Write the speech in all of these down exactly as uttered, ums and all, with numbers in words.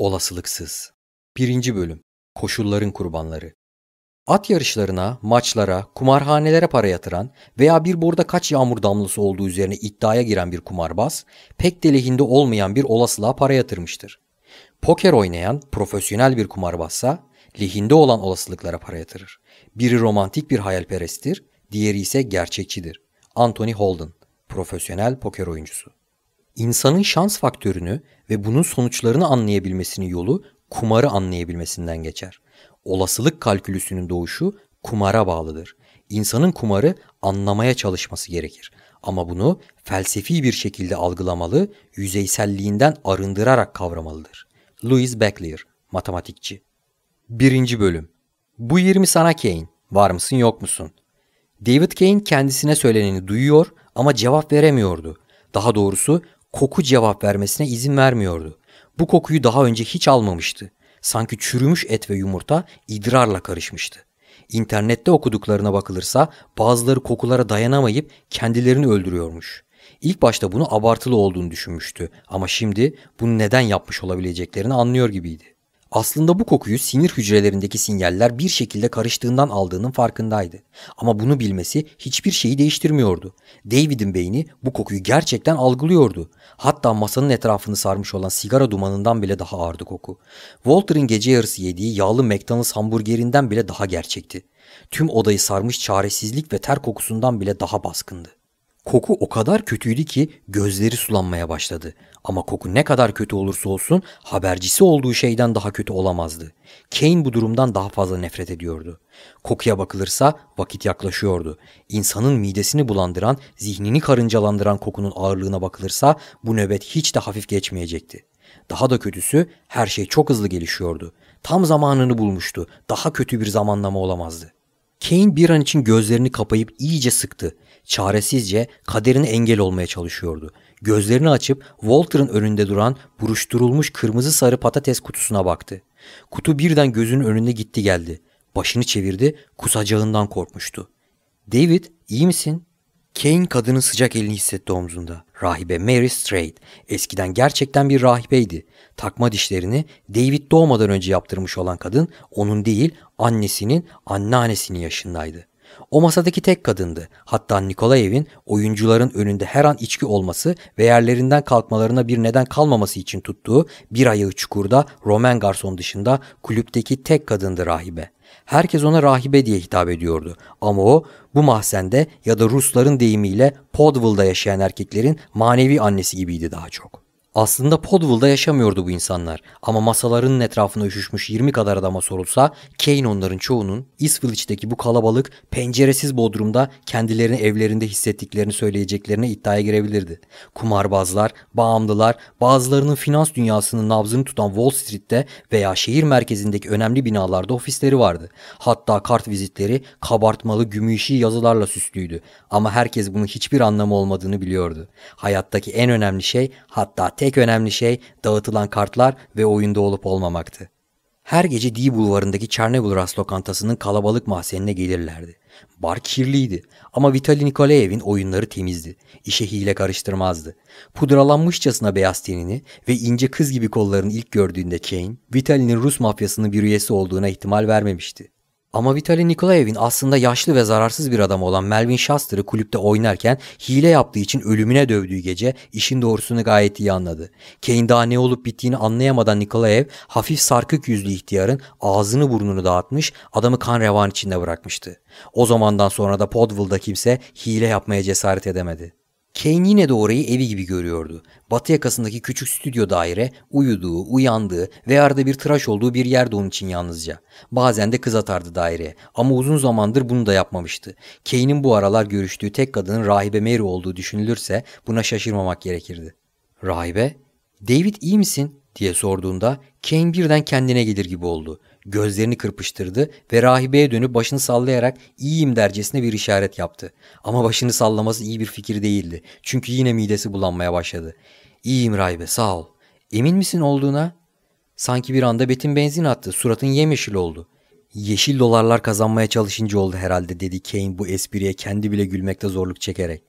Olasılıksız. Birinci Bölüm. Koşulların kurbanları. At yarışlarına, maçlara, kumarhanelere para yatıran veya bir borda kaç yağmur damlası olduğu üzerine iddiaya giren bir kumarbaz, pek de lehinde olmayan bir olasılığa para yatırmıştır. Poker oynayan profesyonel bir kumarbazsa, lehinde olan olasılıklara para yatırır. Biri romantik bir hayalperesttir, diğeri ise gerçekçidir. Anthony Holden, profesyonel poker oyuncusu. İnsanın şans faktörünü ve bunun sonuçlarını anlayabilmesinin yolu kumarı anlayabilmesinden geçer. Olasılık kalkülüsünün doğuşu kumara bağlıdır. İnsanın kumarı anlamaya çalışması gerekir. Ama bunu felsefi bir şekilde algılamalı, yüzeyselliğinden arındırarak kavramalıdır. Louis Beclier, matematikçi. Birinci Bölüm. Bu yirmi sana Kane. Var mısın yok musun? David Kane kendisine söyleneni duyuyor ama cevap veremiyordu. Daha doğrusu koku cevap vermesine izin vermiyordu. Bu kokuyu daha önce hiç almamıştı. Sanki çürümüş et ve yumurta idrarla karışmıştı. İnternette okuduklarına bakılırsa bazıları kokulara dayanamayıp kendilerini öldürüyormuş. İlk başta bunu abartılı olduğunu düşünmüştü ama şimdi bunu neden yapmış olabileceklerini anlıyor gibiydi. Aslında bu kokuyu sinir hücrelerindeki sinyaller bir şekilde karıştığından aldığının farkındaydı. Ama bunu bilmesi hiçbir şeyi değiştirmiyordu. David'in beyni bu kokuyu gerçekten algılıyordu. Hatta masanın etrafını sarmış olan sigara dumanından bile daha ağırdı koku. Walter'ın gece yarısı yediği yağlı McDonald's hamburgerinden bile daha gerçekti. Tüm odayı sarmış çaresizlik ve ter kokusundan bile daha baskındı. Koku o kadar kötüydü ki gözleri sulanmaya başladı. Ama koku ne kadar kötü olursa olsun habercisi olduğu şeyden daha kötü olamazdı. Kane bu durumdan daha fazla nefret ediyordu. Kokuya bakılırsa vakit yaklaşıyordu. İnsanın midesini bulandıran, zihnini karıncalandıran kokunun ağırlığına bakılırsa bu nöbet hiç de hafif geçmeyecekti. Daha da kötüsü her şey çok hızlı gelişiyordu. Tam zamanını bulmuştu. Daha kötü bir zamanlama olamazdı. Kane bir an için gözlerini kapayıp iyice sıktı. Çaresizce kaderine engel olmaya çalışıyordu. Gözlerini açıp Walter'ın önünde duran buruşturulmuş kırmızı sarı patates kutusuna baktı. Kutu birden gözünün önünde gitti geldi. Başını çevirdi, kusacağından korkmuştu. "David, iyi misin?" Kane kadının sıcak elini hissetti omzunda. Rahibe Mary Straight. Eskiden gerçekten bir rahibeydi. Takma dişlerini David doğmadan önce yaptırmış olan kadın onun değil annesinin anneannesinin yaşındaydı. O masadaki tek kadındı. Hatta Nikolayev'in oyuncuların önünde her an içki olması ve yerlerinden kalkmalarına bir neden kalmaması için tuttuğu bir ayağı çukurda Roman garson dışında kulüpteki tek kadındı rahibe. Herkes ona rahibe diye hitap ediyordu ama o bu mahzende ya da Rusların deyimiyle Podville'da yaşayan erkeklerin manevi annesi gibiydi daha çok. Aslında Podville'da yaşamıyordu bu insanlar ama masalarının etrafına üşüşmüş yirmi kadar adama sorulsa Kane onların çoğunun East Village'deki bu kalabalık penceresiz bodrumda kendilerini evlerinde hissettiklerini söyleyeceklerine iddiaya girebilirdi. Kumarbazlar, bağımlılar, bazılarının finans dünyasının nabzını tutan Wall Street'te veya şehir merkezindeki önemli binalarda ofisleri vardı. Hatta kart vizitleri kabartmalı gümüşi yazılarla süslüydü ama herkes bunun hiçbir anlamı olmadığını biliyordu. Hayattaki en önemli şey, hatta tek önemli şey dağıtılan kartlar ve oyunda olup olmamaktı. Her gece D bulvarındaki Chernobyl Rast lokantasının kalabalık mahzenine gelirlerdi. Bar kirliydi ama Vitali Nikolayev'in oyunları temizdi. İşe hile karıştırmazdı. Pudralanmışçasına beyaz tenini ve ince kız gibi kollarını ilk gördüğünde Kane, Vitali'nin Rus mafyasının bir üyesi olduğuna ihtimal vermemişti. Ama Vitali Nikolayev'in aslında yaşlı ve zararsız bir adam olan Melvin Shuster'ı kulüpte oynarken hile yaptığı için ölümüne dövdüğü gece işin doğrusunu gayet iyi anladı. Kane daha ne olup bittiğini anlayamadan Nikolayev hafif sarkık yüzlü ihtiyarın ağzını burnunu dağıtmış, adamı kan revan içinde bırakmıştı. O zamandan sonra da Podville'da kimse hile yapmaya cesaret edemedi. Kane yine de orayı evi gibi görüyordu. Batı yakasındaki küçük stüdyo daire uyuduğu, uyandığı ve arada bir tıraş olduğu bir yerde onun için yalnızca. Bazen de kız atardı daireye ama uzun zamandır bunu da yapmamıştı. Kane'in bu aralar görüştüğü tek kadının rahibe Mary olduğu düşünülürse buna şaşırmamak gerekirdi. "Rahibe, David iyi misin?" diye sorduğunda Kane birden kendine gelir gibi oldu. Gözlerini kırpıştırdı ve rahibeye dönüp başını sallayarak iyiyim dercesine bir işaret yaptı. Ama başını sallaması iyi bir fikir değildi. Çünkü yine midesi bulanmaya başladı. "İyiyim rahibe, sağ ol." "Emin misin olduğuna?" Sanki bir anda betin benzin attı. Suratın yemyeşil oldu. "Yeşil dolarlar kazanmaya çalışınca oldu herhalde," dedi Kane bu espriye kendi bile gülmekte zorluk çekerek.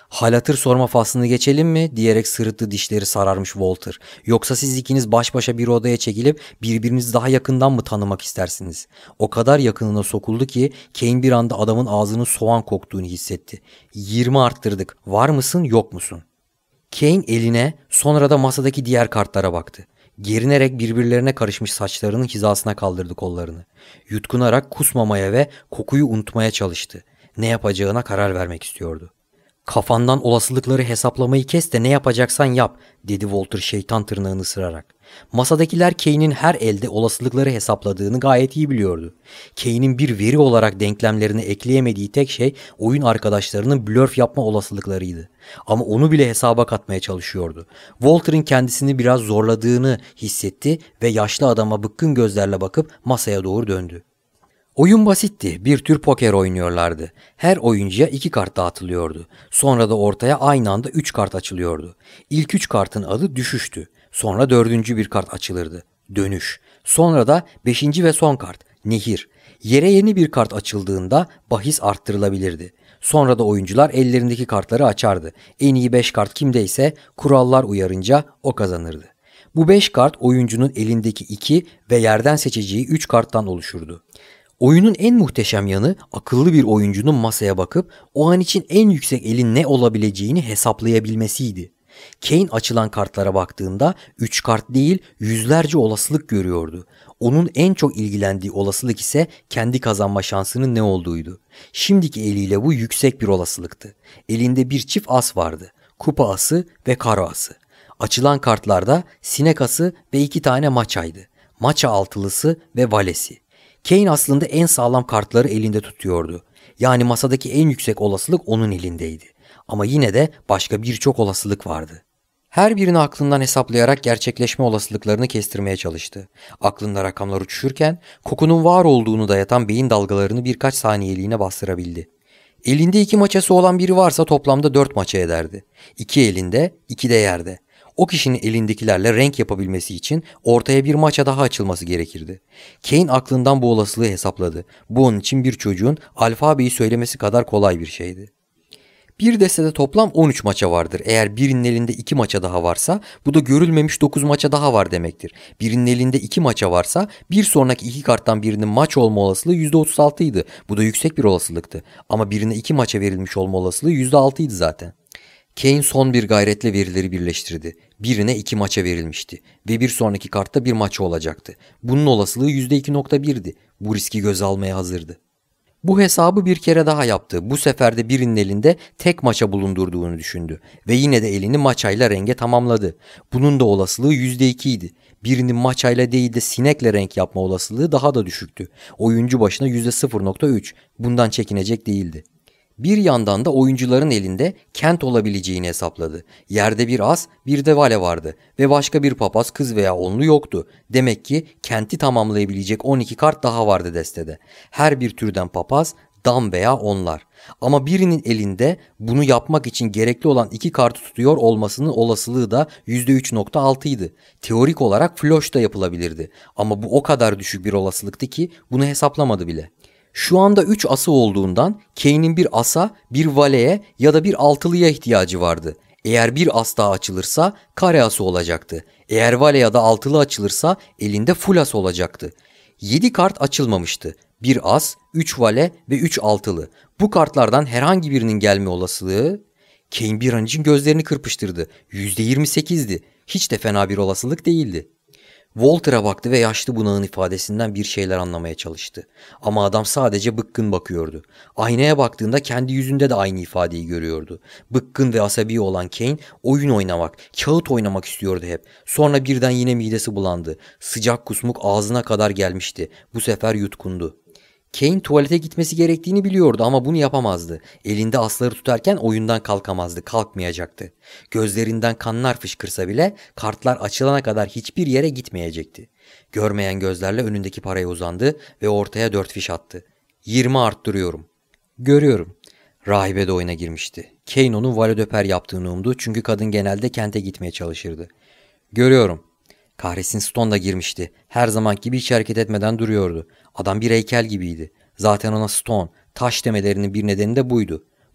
Hal hatır sorma faslını geçelim mi diyerek sırıttı dişleri sararmış Walter. Yoksa siz ikiniz baş başa bir odaya çekilip birbirinizi daha yakından mı tanımak istersiniz? O kadar yakınına sokuldu ki Kane bir anda adamın ağzının soğan koktuğunu hissetti. Yirmi arttırdık. Var mısın yok musun? Kane eline, sonra da masadaki diğer kartlara baktı. Gerinerek birbirlerine karışmış saçlarının hizasına kaldırdı kollarını. Yutkunarak kusmamaya ve kokuyu unutmaya çalıştı. Ne yapacağına karar vermek istiyordu. "Kafandan olasılıkları hesaplamayı kes de ne yapacaksan yap," dedi Walter şeytan tırnağını ısırarak. Masadakiler Kane'in her elde olasılıkları hesapladığını gayet iyi biliyordu. Kane'in bir veri olarak denklemlerine ekleyemediği tek şey oyun arkadaşlarının blöf yapma olasılıklarıydı. Ama onu bile hesaba katmaya çalışıyordu. Walter'ın kendisini biraz zorladığını hissetti ve yaşlı adama bıkkın gözlerle bakıp masaya doğru döndü. Oyun basitti. Bir tür poker oynuyorlardı. Her oyuncuya iki kart dağıtılıyordu. Sonra da ortaya aynı anda üç kart açılıyordu. İlk üç kartın adı düşüştü. Sonra dördüncü bir kart açılırdı. Dönüş. Sonra da beşinci ve son kart. Nehir. Yere yeni bir kart açıldığında bahis arttırılabilirdi. Sonra da oyuncular ellerindeki kartları açardı. En iyi beş kart kimdeyse kurallar uyarınca o kazanırdı. Bu beş kart oyuncunun elindeki iki ve yerden seçeceği üç karttan oluşurdu. Oyunun en muhteşem yanı akıllı bir oyuncunun masaya bakıp o an için en yüksek elin ne olabileceğini hesaplayabilmesiydi. Kane açılan kartlara baktığında üç kart değil yüzlerce olasılık görüyordu. Onun en çok ilgilendiği olasılık ise kendi kazanma şansının ne olduğuydu. Şimdiki eliyle bu yüksek bir olasılıktı. Elinde bir çift as vardı. Kupa ası ve karo ası. Açılan kartlarda sinek ası ve iki tane maçaydı. Maça altılısı ve valesi. Kane aslında en sağlam kartları elinde tutuyordu. Yani masadaki en yüksek olasılık onun elindeydi. Ama yine de başka birçok olasılık vardı. Her birini aklından hesaplayarak gerçekleşme olasılıklarını kestirmeye çalıştı. Aklında rakamlar uçuşurken kokunun var olduğunu dayatan beyin dalgalarını birkaç saniyeliğine bastırabildi. Elinde iki maçası olan biri varsa toplamda dört maça ederdi. İki elinde, iki de yerde. O kişinin elindekilerle renk yapabilmesi için ortaya bir maça daha açılması gerekirdi. Kane aklından bu olasılığı hesapladı. Bu onun için bir çocuğun alfabeyi söylemesi kadar kolay bir şeydi. Bir destede toplam on üç maça vardır. Eğer birinin elinde iki maça daha varsa bu da görülmemiş dokuz maça daha var demektir. Birinin elinde iki maça varsa bir sonraki iki karttan birinin maç olma olasılığı yüzde otuz altı idi. Bu da yüksek bir olasılıktı. Ama birine iki maça verilmiş olma olasılığı yüzde altı idi zaten. Kane son bir gayretle verileri birleştirdi. Birine iki maça verilmişti ve bir sonraki kartta bir maça olacaktı. Bunun olasılığı yüzde iki nokta birdi. Bu riski göze almaya hazırdı. Bu hesabı bir kere daha yaptı. Bu sefer de birinin elinde tek maça bulundurduğunu düşündü ve yine de elini maçayla renge tamamladı. Bunun da olasılığı yüzde iki idi. Birinin maçayla değil de sinekle renk yapma olasılığı daha da düşüktü. Oyuncu başına yüzde sıfır nokta üç. Bundan çekinecek değildi. Bir yandan da oyuncuların elinde kent olabileceğini hesapladı. Yerde bir as, bir de vale vardı ve başka bir papaz, kız veya onlu yoktu. Demek ki kenti tamamlayabilecek on iki kart daha vardı destede. Her bir türden papaz, dam veya onlar. Ama birinin elinde bunu yapmak için gerekli olan iki kartı tutuyor olmasının olasılığı da yüzde üç nokta altı idi. Teorik olarak floş da yapılabilirdi. Ama bu o kadar düşük bir olasılıktı ki bunu hesaplamadı bile. Şu anda üç ası olduğundan Kane'in bir asa, bir valeye ya da bir altılıya ihtiyacı vardı. Eğer bir as daha açılırsa kare ası olacaktı. Eğer vale ya da altılı açılırsa elinde full as olacaktı. yedi kart açılmamıştı. bir as, üç vale ve üç altılı. Bu kartlardan herhangi birinin gelme olasılığı... Kane bir an için gözlerini kırpıştırdı. yüzde yirmi sekizdi. Hiç de fena bir olasılık değildi. Walter'a baktı ve yaşlı bunağın ifadesinden bir şeyler anlamaya çalıştı. Ama adam sadece bıkkın bakıyordu. Aynaya baktığında kendi yüzünde de aynı ifadeyi görüyordu. Bıkkın ve asabi olan Kane oyun oynamak, kağıt oynamak istiyordu hep. Sonra birden yine midesi bulandı. Sıcak kusmuk ağzına kadar gelmişti. Bu sefer yutkundu. Kane tuvalete gitmesi gerektiğini biliyordu ama bunu yapamazdı. Elinde asları tutarken oyundan kalkamazdı, kalkmayacaktı. Gözlerinden kanlar fışkırsa bile kartlar açılana kadar hiçbir yere gitmeyecekti. Görmeyen gözlerle önündeki paraya uzandı ve ortaya dört fiş attı. yirmi arttırıyorum. Görüyorum. Rahibe de oyuna girmişti. Kane onun validöper yaptığını umdu çünkü kadın genelde kente gitmeye çalışırdı. Görüyorum. Kahretsin, Stone da girmişti. Her zaman gibi hiç hareket etmeden duruyordu. Adam bir heykel gibiydi. Zaten ona Stone, taş demelerinin bir nedeni de buydu.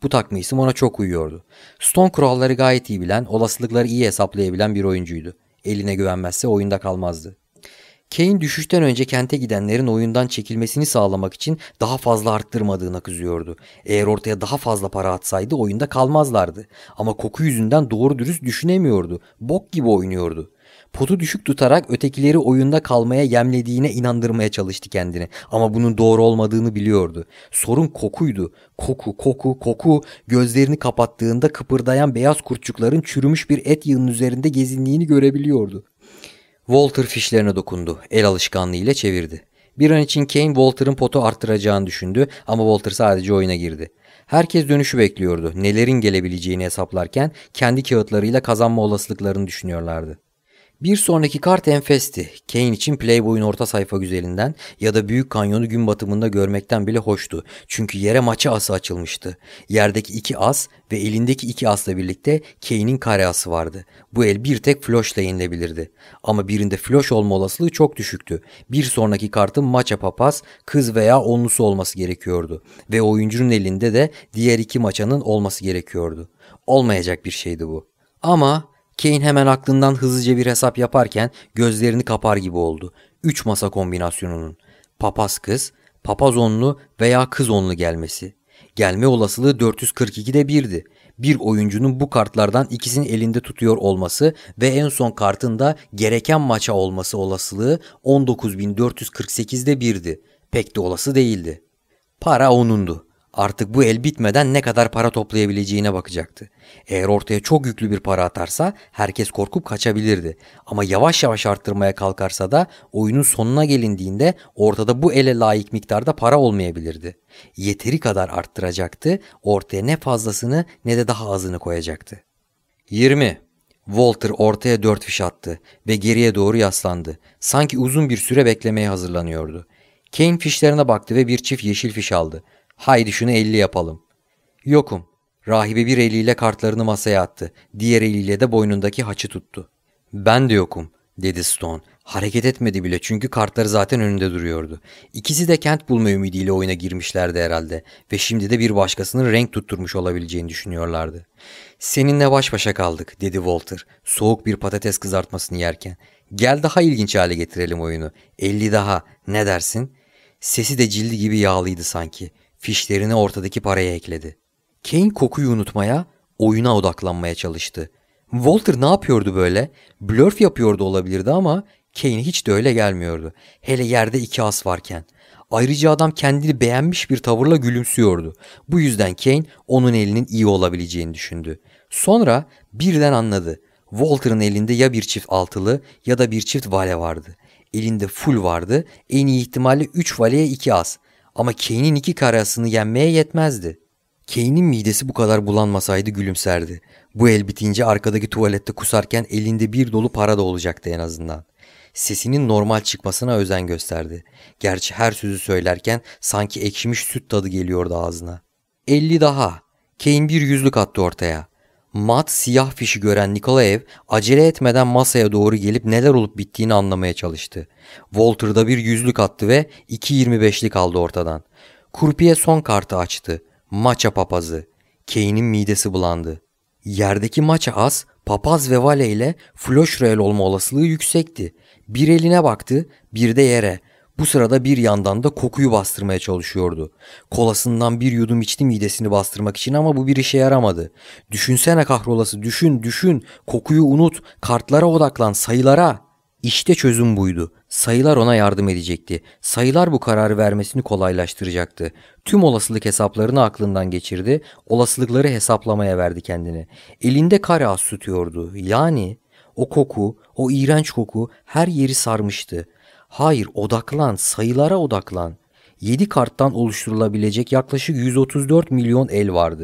Bu takma isim ona çok uyuyordu. Stone kuralları gayet iyi bilen, olasılıkları iyi hesaplayabilen bir oyuncuydu. Eline güvenmezse oyunda kalmazdı. Kane düşüşten önce kente gidenlerin oyundan çekilmesini sağlamak için daha fazla arttırmadığına kızıyordu. Eğer ortaya daha fazla para atsaydı oyunda kalmazlardı. Ama koku yüzünden doğru dürüst düşünemiyordu. Bok gibi oynuyordu. Potu düşük tutarak ötekileri oyunda kalmaya yemlediğine inandırmaya çalıştı kendini. Ama bunun doğru olmadığını biliyordu. Sorun kokuydu. Koku, koku, koku. Gözlerini kapattığında kıpırdayan beyaz kurtçukların çürümüş bir et yığının üzerinde gezindiğini görebiliyordu. Walter fişlerine dokundu. El alışkanlığıyla çevirdi. Bir an için Kane Walter'ın potu arttıracağını düşündü ama Walter sadece oyuna girdi. Herkes dönüşü bekliyordu. Nelerin gelebileceğini hesaplarken kendi kağıtlarıyla kazanma olasılıklarını düşünüyorlardı. Bir sonraki kart enfesti. Kane için Playboy'un orta sayfa güzelinden ya da Büyük Kanyonu gün batımında görmekten bile hoştu. Çünkü yere maça ası açılmıştı. Yerdeki iki as ve elindeki iki asla birlikte Kane'in kare ası vardı. Bu el bir tek floşla yenilebilirdi. Ama birinde floş olma olasılığı çok düşüktü. Bir sonraki kartın maça papaz, kız veya onlusu olması gerekiyordu. Ve oyuncunun elinde de diğer iki maçanın olması gerekiyordu. Olmayacak bir şeydi bu. Ama Kane hemen aklından hızlıca bir hesap yaparken gözlerini kapar gibi oldu. Üç masa kombinasyonunun papaz kız, papaz onlu veya kız onlu gelmesi. Gelme olasılığı dört yüz kırk ikide birdi. Bir oyuncunun bu kartlardan ikisini elinde tutuyor olması ve en son kartın da gereken maça olması olasılığı on dokuz bin dört yüz kırk sekizde birdi. Pek de olası değildi. Para onundu. Artık bu el bitmeden ne kadar para toplayabileceğine bakacaktı. Eğer ortaya çok yüklü bir para atarsa herkes korkup kaçabilirdi. Ama yavaş yavaş arttırmaya kalkarsa da oyunun sonuna gelindiğinde ortada bu ele layık miktarda para olmayabilirdi. Yeteri kadar arttıracaktı, ortaya ne fazlasını ne de daha azını koyacaktı. yirmi. Walter ortaya dört fiş attı ve geriye doğru yaslandı. Sanki uzun bir süre beklemeye hazırlanıyordu. Kane fişlerine baktı ve bir çift yeşil fiş aldı. Haydi şunu elli yapalım. Yokum. Rahibe bir eliyle kartlarını masaya attı. Diğer eliyle de boynundaki haçı tuttu. Ben de yokum, dedi Stone. Hareket etmedi bile çünkü kartları zaten önünde duruyordu. İkisi de kent bulma ümidiyle oyuna girmişlerdi herhalde ve şimdi de bir başkasının renk tutturmuş olabileceğini düşünüyorlardı. Seninle baş başa kaldık, dedi Walter, soğuk bir patates kızartmasını yerken. Gel daha ilginç hale getirelim oyunu. elli daha, ne dersin? Sesi de cildi gibi yağlıydı sanki. Fişlerini ortadaki paraya ekledi. Kane kokuyu unutmaya, oyuna odaklanmaya çalıştı. Walter ne yapıyordu böyle? Blöf yapıyordu olabilirdi ama Kane hiç de öyle gelmiyordu. Hele yerde iki as varken. Ayrıca adam kendini beğenmiş bir tavırla gülümsüyordu. Bu yüzden Kane onun elinin iyi olabileceğini düşündü. Sonra birden anladı. Walter'ın elinde ya bir çift altılı ya da bir çift vale vardı. Elinde full vardı. En iyi ihtimalle üç valeye iki as. Ama Kane'in iki karasını yenmeye yetmezdi. Kane'in midesi bu kadar bulanmasaydı gülümserdi. Bu el bitince arkadaki tuvalette kusarken elinde bir dolu para da olacaktı en azından. Sesinin normal çıkmasına özen gösterdi. Gerçi her sözü söylerken sanki ekşimiş süt tadı geliyordu ağzına. elli daha. Kane bir yüzlük attı ortaya. Mat siyah fişi gören Nikolaev acele etmeden masaya doğru gelip neler olup bittiğini anlamaya çalıştı. Walter da bir yüzlük attı ve iki yirmi beşlik aldı ortadan. Kurpiye son kartı açtı. Maça papazı. Kane'in midesi bulandı. Yerdeki maça as, papaz ve vale ile floş reel olma olasılığı yüksekti. Bir eline baktı, bir de yere. Bu sırada bir yandan da kokuyu bastırmaya çalışıyordu. Kolasından bir yudum içti midesini bastırmak için ama bu bir işe yaramadı. Düşünsene kahrolası, düşün, düşün. Kokuyu unut, kartlara odaklan, sayılara. İşte çözüm buydu. Sayılar ona yardım edecekti. Sayılar bu kararı vermesini kolaylaştıracaktı. Tüm olasılık hesaplarını aklından geçirdi. Olasılıkları hesaplamaya verdi kendini. Elinde kare as tutuyordu. Yani o koku, o iğrenç koku her yeri sarmıştı. Hayır, odaklan, sayılara odaklan. yedi karttan oluşturulabilecek yaklaşık yüz otuz dört milyon el vardı.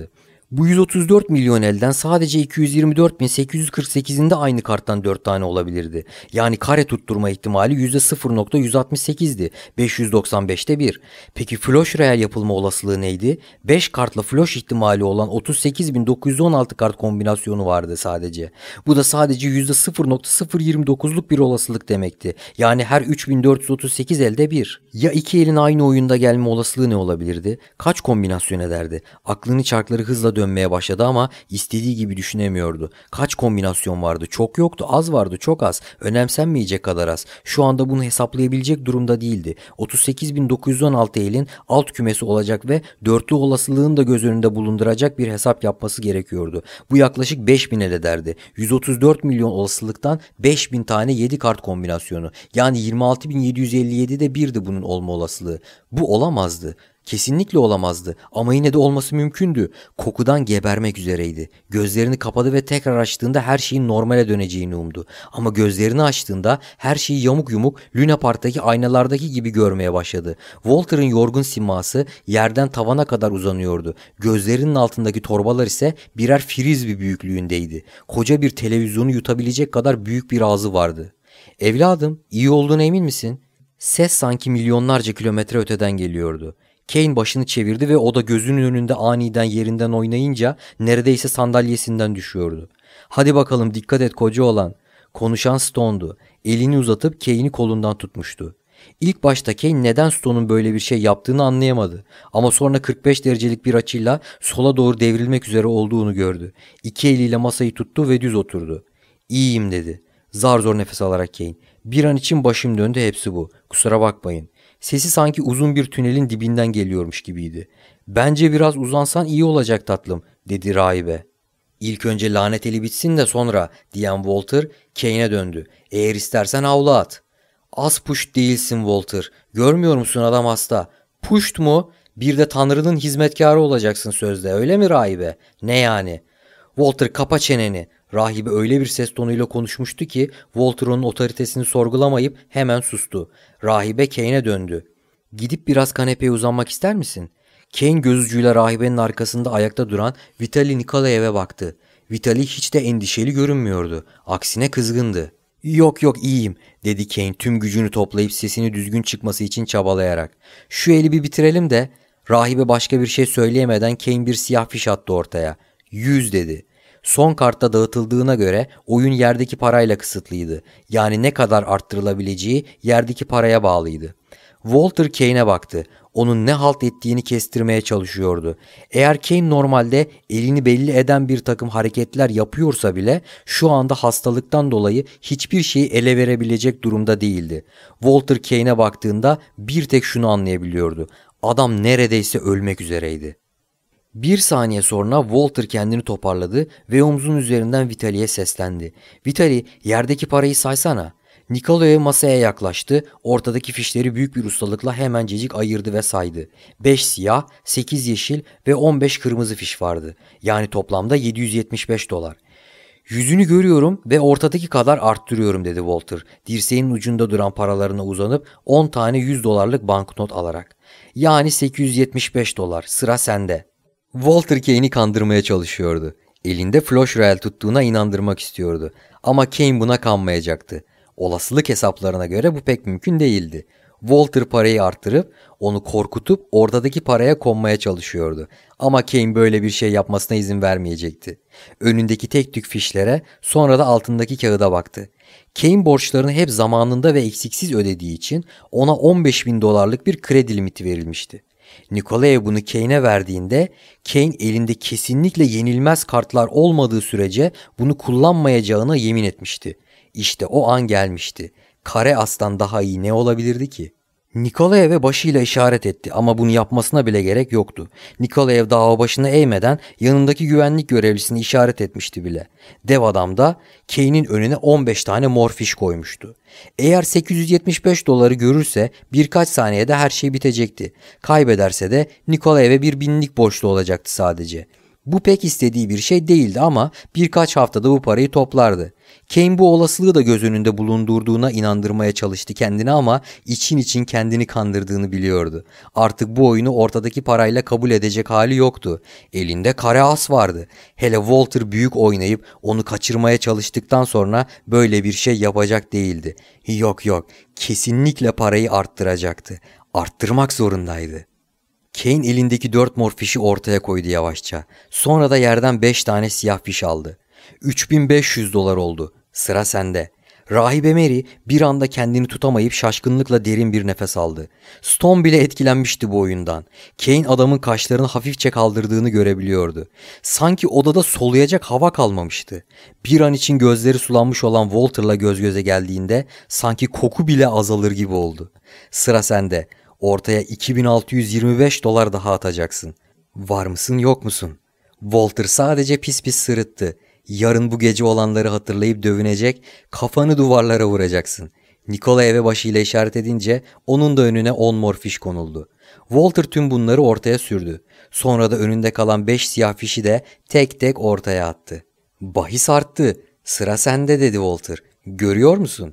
Bu yüz otuz dört milyon elden sadece iki yüz yirmi dört bin sekiz yüz kırk sekizinde aynı karttan dört tane olabilirdi. Yani kare tutturma ihtimali yüzde sıfır nokta yüz altmış sekizdi. beş yüz doksan beşte bir. Peki flush reel yapılma olasılığı neydi? beş kartla flush ihtimali olan otuz sekiz bin dokuz yüz on altı kart kombinasyonu vardı sadece. Bu da sadece yüzde sıfır nokta sıfır yirmi dokuzluk bir olasılık demekti. Yani her üç bin dört yüz otuz sekiz elde bir. Ya iki elin aynı oyunda gelme olasılığı ne olabilirdi? Kaç kombinasyon ederdi? Aklının çarkları hızla dönmeye başladı ama istediği gibi düşünemiyordu. Kaç kombinasyon vardı? Çok yoktu. Az vardı. Çok az. Önemsenmeyecek kadar az. Şu anda bunu hesaplayabilecek durumda değildi. otuz sekiz bin dokuz yüz on altı elin alt kümesi olacak ve dörtlü olasılığını da göz önünde bulunduracak bir hesap yapması gerekiyordu. Bu yaklaşık beş bin el ederdi. yüz otuz dört milyon olasılıktan beş bin tane yedi kart kombinasyonu. Yani yirmi altı bin yedi yüz elli yedide birdi bunun olma olasılığı. Bu olamazdı. Kesinlikle olamazdı ama yine de olması mümkündü. Kokudan gebermek üzereydi. Gözlerini kapadı ve tekrar açtığında her şeyin normale döneceğini umdu. Ama gözlerini açtığında her şeyi yamuk yumuk Luna Park'taki aynalardaki gibi görmeye başladı. Walter'ın yorgun siması yerden tavana kadar uzanıyordu. Gözlerinin altındaki torbalar ise birer frisbee büyüklüğündeydi. Koca bir televizyonu yutabilecek kadar büyük bir ağzı vardı. "Evladım, iyi olduğuna emin misin?" Ses sanki milyonlarca kilometre öteden geliyordu. Kane başını çevirdi ve o da gözünün önünde aniden yerinden oynayınca neredeyse sandalyesinden düşüyordu. "Hadi bakalım, dikkat et koca oğlan." Konuşan Stone'du. Elini uzatıp Kane'i kolundan tutmuştu. İlk başta Kane neden Stone'un böyle bir şey yaptığını anlayamadı. Ama sonra kırk beş derecelik bir açıyla sola doğru devrilmek üzere olduğunu gördü. İki eliyle masayı tuttu ve düz oturdu. "İyiyim," dedi. Zar zor nefes alarak Kane. "Bir an için başım döndü, hepsi bu. Kusura bakmayın." Sesi sanki uzun bir tünelin dibinden geliyormuş gibiydi. "Bence biraz uzansan iyi olacak tatlım," dedi rahibe. "İlk önce lanet eli bitsin de sonra," diyen Walter Kane'e döndü. "Eğer istersen havlu at." "Az puşt değilsin Walter. Görmüyor musun, adam hasta." "Puşt mu? Bir de Tanrı'nın hizmetkarı olacaksın sözde, öyle mi rahibe?" "Ne yani?" "Walter, kapa çeneni." Rahibe öyle bir ses tonuyla konuşmuştu ki Walter onun otoritesini sorgulamayıp hemen sustu. Rahibe Kane'e döndü. "Gidip biraz kanepeye uzanmak ister misin?" Kane göz ucuyla rahibenin arkasında ayakta duran Vitali Nikolayev'e baktı. Vitali hiç de endişeli görünmüyordu. Aksine kızgındı. "Yok yok, iyiyim," dedi Kane tüm gücünü toplayıp sesini düzgün çıkması için çabalayarak. "Şu eli bir bitirelim de." Rahibe başka bir şey söyleyemeden Kane bir siyah fiş attı ortaya. "Yüz," dedi. Son kartta dağıtıldığına göre oyun yerdeki parayla kısıtlıydı. Yani ne kadar arttırılabileceği yerdeki paraya bağlıydı. Walter Kane'e baktı. Onun ne halt ettiğini kestirmeye çalışıyordu. Eğer Kane normalde elini belli eden bir takım hareketler yapıyorsa bile şu anda hastalıktan dolayı hiçbir şeyi ele verebilecek durumda değildi. Walter Kane'e baktığında bir tek şunu anlayabiliyordu. Adam neredeyse ölmek üzereydi. Bir saniye sonra Walter kendini toparladı ve omzun üzerinden Vitali'ye seslendi. "Vitali, yerdeki parayı saysana." Nikolaev masaya yaklaştı, ortadaki fişleri büyük bir ustalıkla hemencecik ayırdı ve saydı. beş siyah, sekiz yeşil ve on beş kırmızı fiş vardı. Yani toplamda yedi yüz yetmiş beş dolar. "Yüzünü görüyorum ve ortadaki kadar arttırıyorum," dedi Walter, dirseğinin ucunda duran paralarına uzanıp on tane yüz dolarlık banknot alarak. "Yani sekiz yüz yetmiş beş dolar, sıra sende." Walter Kane'i kandırmaya çalışıyordu. Elinde flush reel tuttuğuna inandırmak istiyordu. Ama Kane buna kanmayacaktı. Olasılık hesaplarına göre bu pek mümkün değildi. Walter parayı arttırıp onu korkutup ortadaki paraya konmaya çalışıyordu. Ama Kane böyle bir şey yapmasına izin vermeyecekti. Önündeki tek tük fişlere, sonra da altındaki kağıda baktı. Kane borçlarını hep zamanında ve eksiksiz ödediği için ona on beş bin dolarlık bir kredi limiti verilmişti. Nikolaev bunu Kane'e verdiğinde Kane elinde kesinlikle yenilmez kartlar olmadığı sürece bunu kullanmayacağına yemin etmişti. İşte o an gelmişti. Kare aslan daha iyi ne olabilirdi ki? Nikolaev'e başıyla işaret etti ama bunu yapmasına bile gerek yoktu. Nikolaev daha başını eğmeden yanındaki güvenlik görevlisini işaret etmişti bile. Dev adam da Kane'in önüne on beş tane mor fiş koymuştu. Eğer sekiz yüz yetmiş beş doları görürse birkaç saniyede her şey bitecekti. Kaybederse de Nikolaev'e bir binlik borçlu olacaktı sadece. Bu pek istediği bir şey değildi ama birkaç haftada bu parayı toplardı. Kane bu olasılığı da göz önünde bulundurduğuna inandırmaya çalıştı kendini ama için için kendini kandırdığını biliyordu. Artık bu oyunu ortadaki parayla kabul edecek hali yoktu. Elinde kare as vardı. Hele Walter büyük oynayıp onu kaçırmaya çalıştıktan sonra böyle bir şey yapacak değildi. Yok yok, kesinlikle parayı arttıracaktı. Arttırmak zorundaydı. Kane elindeki dört mor fişi ortaya koydu yavaşça. Sonra da yerden beş tane siyah fiş aldı. üç bin beş yüz dolar oldu. Sıra sende. Rahibe Mary bir anda kendini tutamayıp şaşkınlıkla derin bir nefes aldı. Stone bile etkilenmişti bu oyundan. Kane adamın kaşlarını hafifçe kaldırdığını görebiliyordu. Sanki odada soluyacak hava kalmamıştı. Bir an için gözleri sulanmış olan Walter'la göz göze geldiğinde sanki koku bile azalır gibi oldu. Sıra sende. Ortaya iki bin altı yüz yirmi beş dolar daha atacaksın. Var mısın yok musun? Walter sadece pis pis sırıttı. Yarın bu gece olanları hatırlayıp dövünecek, kafanı duvarlara vuracaksın. Nikola eve başıyla işaret edince onun da önüne on mor fiş konuldu. Walter tüm bunları ortaya sürdü. Sonra da önünde kalan beş siyah fişi de tek tek ortaya attı. Bahis arttı. Sıra sende dedi Walter. Görüyor musun?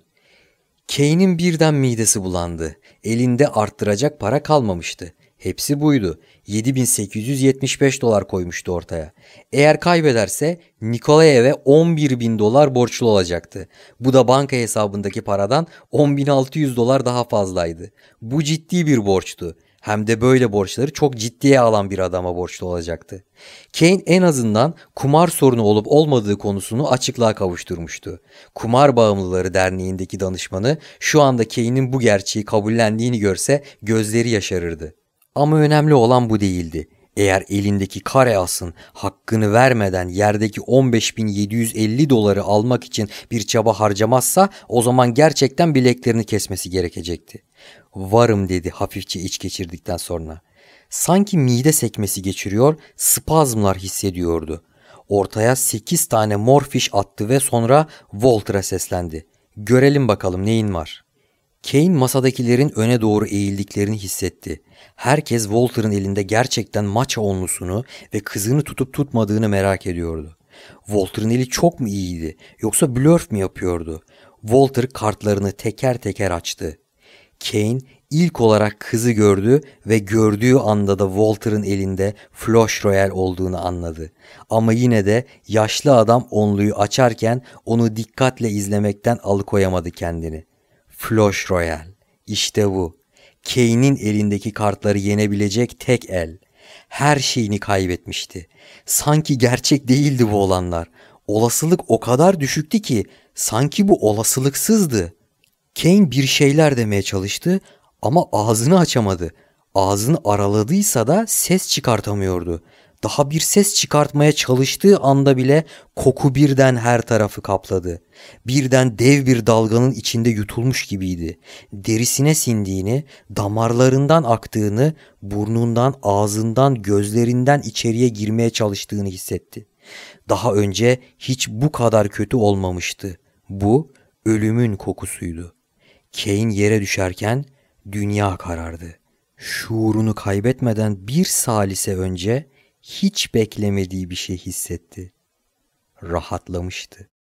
Kane'in birden midesi bulandı. Elinde arttıracak para kalmamıştı. Hepsi buydu. yedi bin sekiz yüz yetmiş beş dolar koymuştu ortaya. Eğer kaybederse Nikolaev'e on bir bin dolar borçlu olacaktı. Bu da banka hesabındaki paradan on bin altı yüz dolar daha fazlaydı. Bu ciddi bir borçtu. Hem de böyle borçları çok ciddiye alan bir adama borçlu olacaktı. Kane en azından kumar sorunu olup olmadığı konusunu açıklığa kavuşturmuştu. Kumar Bağımlıları Derneği'ndeki danışmanı şu anda Kane'in bu gerçeği kabullendiğini görse gözleri yaşarırdı. Ama önemli olan bu değildi. Eğer elindeki kare asın hakkını vermeden yerdeki on beş bin yedi yüz elli doları almak için bir çaba harcamazsa o zaman gerçekten bileklerini kesmesi gerekecekti. Varım dedi hafifçe iç geçirdikten sonra. Sanki mide sekmesi geçiriyor, spazmlar hissediyordu. Ortaya sekiz tane mor fiş attı ve sonra Walter'a seslendi. Görelim bakalım neyin var? Kane masadakilerin öne doğru eğildiklerini hissetti. Herkes Walter'ın elinde gerçekten maça onlusunu ve kızını tutup tutmadığını merak ediyordu. Walter'ın eli çok mu iyiydi yoksa blöf mü yapıyordu? Walter kartlarını teker teker açtı. Kane ilk olarak kızı gördü ve gördüğü anda da Walter'ın elinde Flush Royale olduğunu anladı. Ama yine de yaşlı adam onluyu açarken onu dikkatle izlemekten alıkoyamadı kendini. Flush Royale. İşte bu. Kane'in elindeki kartları yenebilecek tek el. Her şeyini kaybetmişti. Sanki gerçek değildi bu olanlar. Olasılık o kadar düşüktü ki sanki bu olasılıksızdı. Kane bir şeyler demeye çalıştı ama ağzını açamadı. Ağzını araladıysa da ses çıkartamıyordu. Daha bir ses çıkartmaya çalıştığı anda bile koku birden her tarafı kapladı. Birden dev bir dalganın içinde yutulmuş gibiydi. Derisine sindiğini, damarlarından aktığını, burnundan, ağzından, gözlerinden içeriye girmeye çalıştığını hissetti. Daha önce hiç bu kadar kötü olmamıştı. Bu ölümün kokusuydu. Kane yere düşerken dünya karardı. Şuurunu kaybetmeden bir salise önce hiç beklemediği bir şey hissetti. Rahatlamıştı.